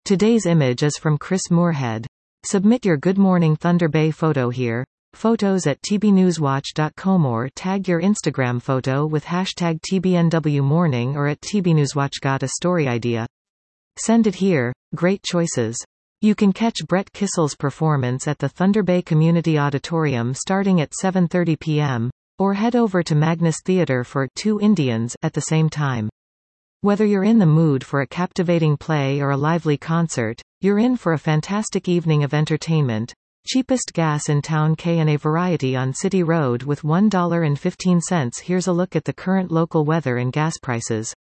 Today's image is from Chris Moorhead. Submit your Good Morning Thunder Bay photo here. Photos at tbnewswatch.com or tag your Instagram photo with hashtag TBNWMorning or at TBNewsWatch. Got a story idea? Send it here. Great choices. You can catch Brett Kissel's performance at the Thunder Bay Community Auditorium starting at 7:30 p.m., or head over to Magnus Theatre for Two Indians at the same time. Whether you're in the mood for a captivating play or a lively concert, you're in for a fantastic evening of entertainment. Cheapest gas in town. K&A Variety on City Road with $1.15. Here's a look at the current local weather and gas prices.